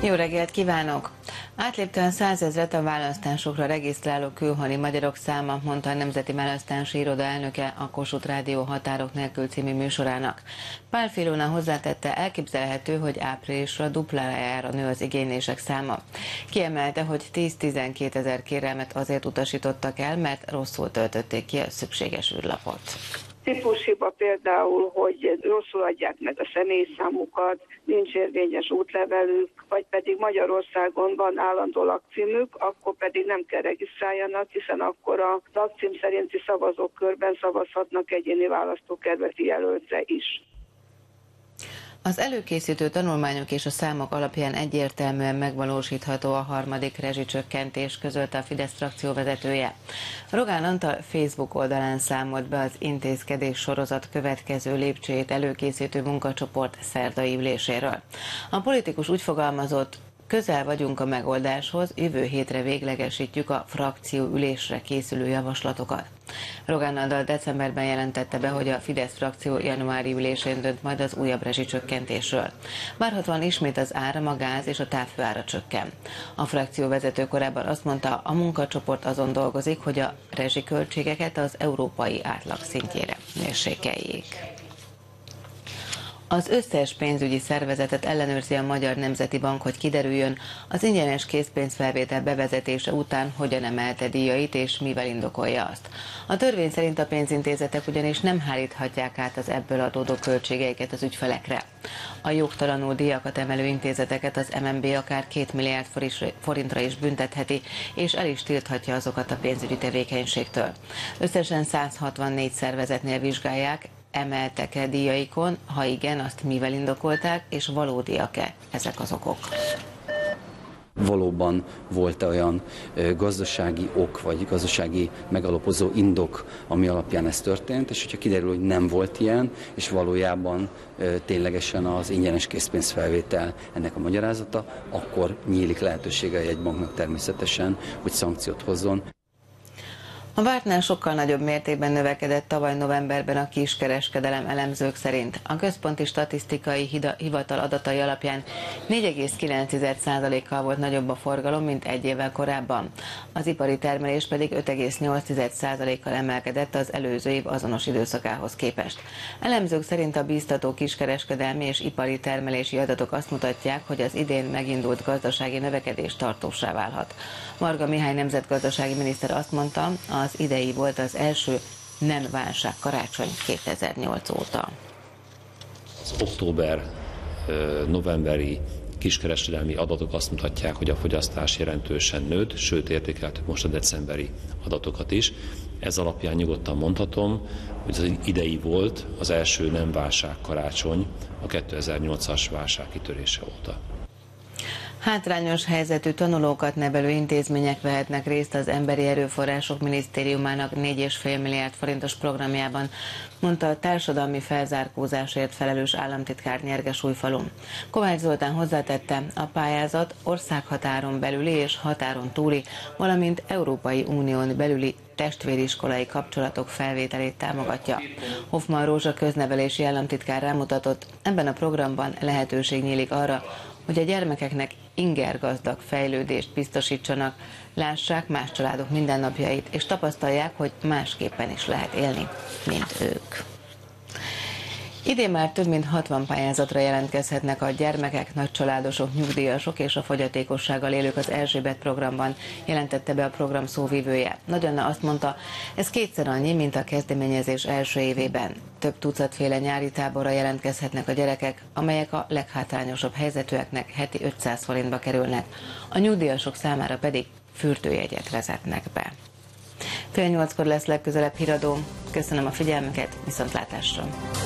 Jó reggelt kívánok! Átlépte a 100 000-et a választásokra regisztráló külhoni magyarok száma, mondta a Nemzeti Választási Iroda elnöke a Kossuth Rádió Határok nélkül című műsorának. Pál Filona hozzátette, elképzelhető, hogy áprilisra duplájára nő az igénylések száma. Kiemelte, hogy 10-12 ezer kérelmet azért utasítottak el, mert rosszul töltötték ki a szükséges űrlapot. Típushiba például, hogy rosszul adják meg a személyszámukat, nincs érvényes útlevelük, vagy pedig Magyarországon van állandó lakcímük, akkor pedig nem kell regisztráljanak, hiszen akkor a lakcím szerinti szavazókörben szavazhatnak egyéni választókerületi jelöltre is. Az előkészítő tanulmányok és a számok alapján egyértelműen megvalósítható a harmadik rezsicsökkentés, közölte a Fidesz frakció vezetője. Rogán Antal Facebook oldalán számolt be az intézkedés sorozat következő lépcsőjét előkészítő munkacsoport szerdai üléséről. A politikus úgy fogalmazott, közel vagyunk a megoldáshoz, jövő hétre véglegesítjük a frakció ülésre készülő javaslatokat. Rogán Antal decemberben jelentette be, hogy a Fidesz frakció januári ülésén dönt majd az újabb rezsicsökkentésről. Várhatóan ismét az áram, a gáz és a távfőára csökken. A frakció vezető korábban azt mondta, a munkacsoport azon dolgozik, hogy a rezsiköltségeket az európai átlag szintjére mérsékeljék. Az összes pénzügyi szervezetet ellenőrzi a Magyar Nemzeti Bank, hogy kiderüljön, az ingyenes készpénzfelvétel bevezetése után hogyan emelte díjait és mivel indokolja azt. A törvény szerint a pénzintézetek ugyanis nem háríthatják át az ebből adódó költségeiket az ügyfelekre. A jogtalanul díjakat emelő intézeteket az MNB akár 2 milliárd forintra is büntetheti, és el is tilthatja azokat a pénzügyi tevékenységtől. Összesen 164 szervezetnél vizsgálják, emeltek-e díjaikon, ha igen, azt mivel indokolták, és valódiak-e ezek az okok? Valóban volt olyan gazdasági ok, vagy gazdasági megalapozó indok, ami alapján ez történt, és hogyha kiderül, hogy nem volt ilyen, és valójában ténylegesen az ingyenes készpénzfelvétel ennek a magyarázata, akkor nyílik lehetősége a jegybanknak természetesen, hogy szankciót hozzon. A vártnál sokkal nagyobb mértékben növekedett tavaly novemberben a kiskereskedelem elemzők szerint. A Központi Statisztikai Hivatal adatai alapján 4,9%-kal volt nagyobb a forgalom, mint egy évvel korábban. Az ipari termelés pedig 5,8%-kal emelkedett az előző év azonos időszakához képest. Elemzők szerint a bíztató kiskereskedelmi és ipari termelési adatok azt mutatják, hogy az idén megindult gazdasági növekedés tartóssá válhat. Marga Mihály nemzetgazdasági miniszter azt mondta, az idei volt az első nem válság karácsony 2008 óta. Az október-novemberi kiskereskedelmi adatok azt mutatják, hogy a fogyasztás jelentősen nőtt, sőt értékeltük most a decemberi adatokat is. Ez alapján nyugodtan mondhatom, hogy az idei volt az első nem válság karácsony a 2008-as válság kitörése óta. Hátrányos helyzetű tanulókat nevelő intézmények vehetnek részt az Emberi Erőforrások Minisztériumának 4,5 milliárd forintos programjában, mondta a társadalmi felzárkózásért felelős államtitkár Nyerges-Újfalun. Kovács Zoltán hozzátette, a pályázat országhatáron belüli és határon túli, valamint Európai Unión belüli testvériskolai kapcsolatok felvételét támogatja. Hoffman Rózsa köznevelési államtitkár rámutatott, ebben a programban lehetőség nyílik arra, hogy a gyermekeknek ingergazdag fejlődést biztosítsanak, lássák más családok mindennapjait, és tapasztalják, hogy másképpen is lehet élni, mint ők. Idén már több mint 60 pályázatra jelentkezhetnek a gyermekek, nagycsaládosok, nyugdíjasok és a fogyatékossággal élők az Erzsébet programban, jelentette be a program szóvivője. Nagy Anna azt mondta, ez kétszer annyi, mint a kezdeményezés első évében. Több tucatféle nyári táborra jelentkezhetnek a gyerekek, amelyek a leghátrányosabb helyzetűeknek heti 500 forintba kerülnek. A nyugdíjasok számára pedig fürdőjegyet vezetnek be. 7:30-kor lesz legközelebb híradó. Köszönöm a figyelmüket, viszontlátásra!